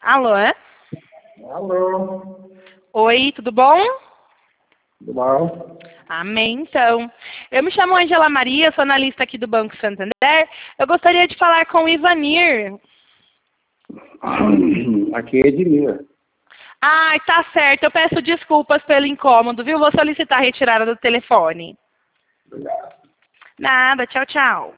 Alô? Alô? Oi, tudo bom? Tudo bom? Amém, então. Eu me chamo Angela Maria, sou analista aqui do Banco Santander. Eu gostaria de falar com o Ivanir. Aqui é Edmir. Ai, tá certo. Eu peço desculpas pelo incômodo, viu? Vou solicitar a retirada do telefone. Obrigado. Nada, tchau, tchau.